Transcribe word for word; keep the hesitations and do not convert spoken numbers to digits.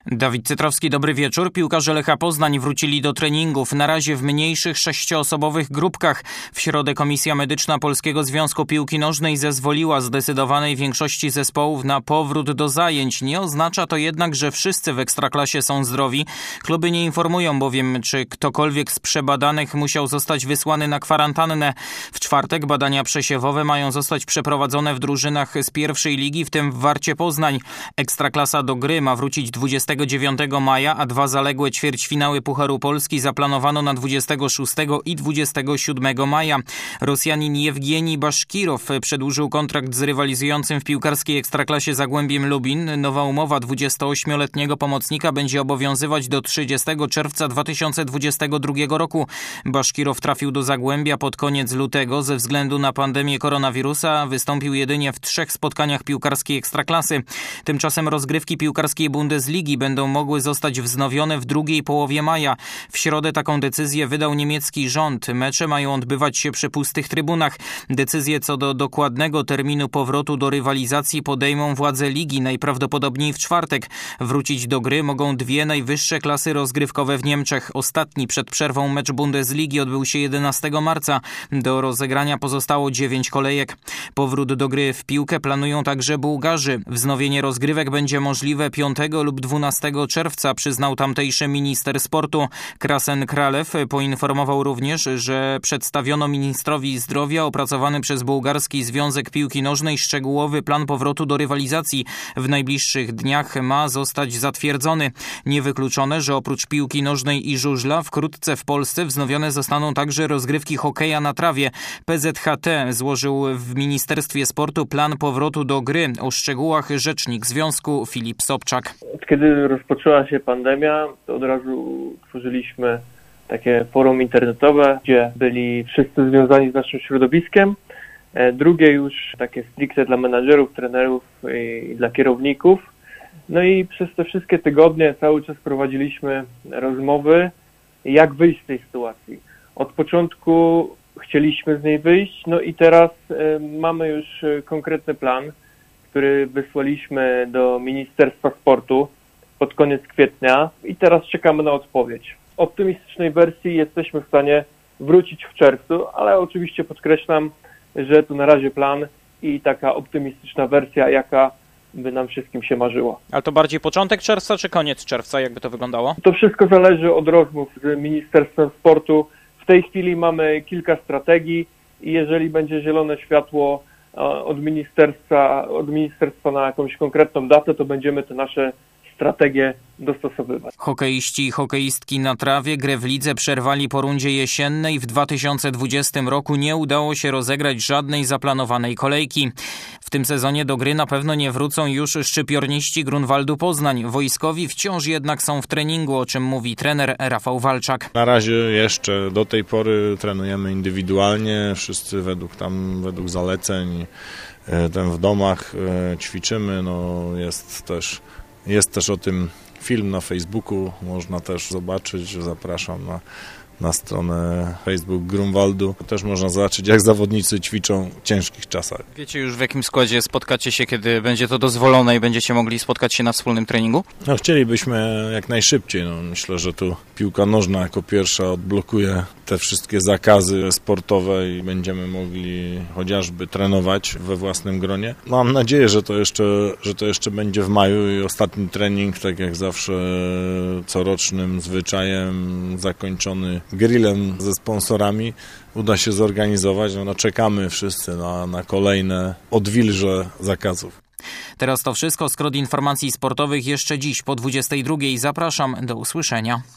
Dawid Cytrowski, dobry wieczór. Piłkarze Lecha Poznań wrócili do treningów, na razie w mniejszych sześcioosobowych grupkach. W środę Komisja Medyczna Polskiego Związku Piłki Nożnej zezwoliła zdecydowanej większości zespołów na powrót do zajęć. Nie oznacza to jednak, że wszyscy w Ekstraklasie są zdrowi. Kluby nie informują bowiem, czy ktokolwiek z przebadanych musiał zostać wysłany na kwarantannę. W czwartek badania przesiewowe mają zostać przeprowadzone w drużynach z pierwszej ligi, w tym w Warcie Poznań. Ekstraklasa do gry ma wrócić dwudziestego dziewiątego maja, a dwa zaległe ćwierćfinały Pucharu Polski zaplanowano na dwudziestego szóstego i dwudziestego siódmego maja. Rosjanin Jewgienij Baszkirow przedłużył kontrakt z rywalizującym w piłkarskiej Ekstraklasie Zagłębiem Lubin. Nowa umowa dwudziestoośmioletniego pomocnika będzie obowiązywać do trzydziestego czerwca dwa tysiące dwudziestego drugiego roku. Baszkirow trafił do Zagłębia pod koniec lutego. Ze względu na pandemię koronawirusa wystąpił jedynie w trzech spotkaniach piłkarskiej Ekstraklasy. Tymczasem rozgrywki piłkarskiej Bundesligi będą mogły zostać wznowione w drugiej połowie maja. W środę taką decyzję wydał niemiecki rząd. Mecze mają odbywać się przy pustych trybunach. Decyzję co do dokładnego terminu powrotu do rywalizacji podejmą władze ligi, najprawdopodobniej w czwartek. Wrócić do gry mogą dwie najwyższe klasy rozgrywkowe w Niemczech. Ostatni przed przerwą mecz Bundesligi odbył się jedenastego marca. Do rozegrania pozostało dziewięć kolejek. Powrót do gry w piłkę planują także Bułgarzy. Wznowienie rozgrywek będzie możliwe piątego lub dwunastego czerwca, przyznał tamtejszy minister sportu. Krasen Kralew poinformował również, że przedstawiono ministrowi zdrowia opracowany przez Bułgarski Związek Piłki Nożnej szczegółowy plan powrotu do rywalizacji. W najbliższych dniach ma zostać zatwierdzony. Niewykluczone, że oprócz piłki nożnej i żużla wkrótce w Polsce wznowione zostaną także rozgrywki hokeja na trawie. P Z H T złożył w Ministerstwie Sportu plan powrotu do gry. O szczegółach rzecznik związku Filip Sobczak. Kiedy rozpoczęła się pandemia, to od razu tworzyliśmy takie forum internetowe, gdzie byli wszyscy związani z naszym środowiskiem. Drugie już takie stricte dla menadżerów, trenerów i dla kierowników. No i przez te wszystkie tygodnie cały czas prowadziliśmy rozmowy, jak wyjść z tej sytuacji. Od początku chcieliśmy z niej wyjść, no i teraz mamy już konkretny plan, który wysłaliśmy do Ministerstwa Sportu pod koniec kwietnia i teraz czekamy na odpowiedź. W optymistycznej wersji jesteśmy w stanie wrócić w czerwcu, ale oczywiście podkreślam, że to na razie plan i taka optymistyczna wersja, jaka by nam wszystkim się marzyło. Ale to bardziej początek czerwca czy koniec czerwca? Jakby to wyglądało? To wszystko zależy od rozmów z Ministerstwem Sportu. W tej chwili mamy kilka strategii i jeżeli będzie zielone światło od ministerstwa, od ministerstwa na jakąś konkretną datę, to będziemy te nasze strategię dostosowywać. Hokeiści i hokeistki na trawie grę w lidze przerwali po rundzie jesiennej. W dwa tysiące dwudziestym roku nie udało się rozegrać żadnej zaplanowanej kolejki. W tym sezonie do gry na pewno nie wrócą już szczypiorniści Grunwaldu Poznań. Wojskowi wciąż jednak są w treningu, o czym mówi trener Rafał Walczak. Na razie jeszcze do tej pory trenujemy indywidualnie, wszyscy według tam według zaleceń, tam w domach ćwiczymy. No jest też Jest też o tym film na Facebooku, można też zobaczyć, zapraszam na, na stronę Facebook Grunwaldu. Też można zobaczyć, jak zawodnicy ćwiczą w ciężkich czasach. Wiecie już, w jakim składzie spotkacie się, kiedy będzie to dozwolone i będziecie mogli spotkać się na wspólnym treningu? No, chcielibyśmy jak najszybciej. No, myślę, że tu piłka nożna jako pierwsza odblokuje te wszystkie zakazy sportowe i będziemy mogli chociażby trenować we własnym gronie. Mam nadzieję, że to jeszcze, że to jeszcze będzie w maju i ostatni trening, tak jak zawsze corocznym zwyczajem, zakończony grillem ze sponsorami, uda się zorganizować. No, no czekamy wszyscy na, na kolejne odwilże zakazów. Teraz to wszystko. Skrót informacji sportowych jeszcze dziś po dwudziestej drugiej. Zapraszam, do usłyszenia.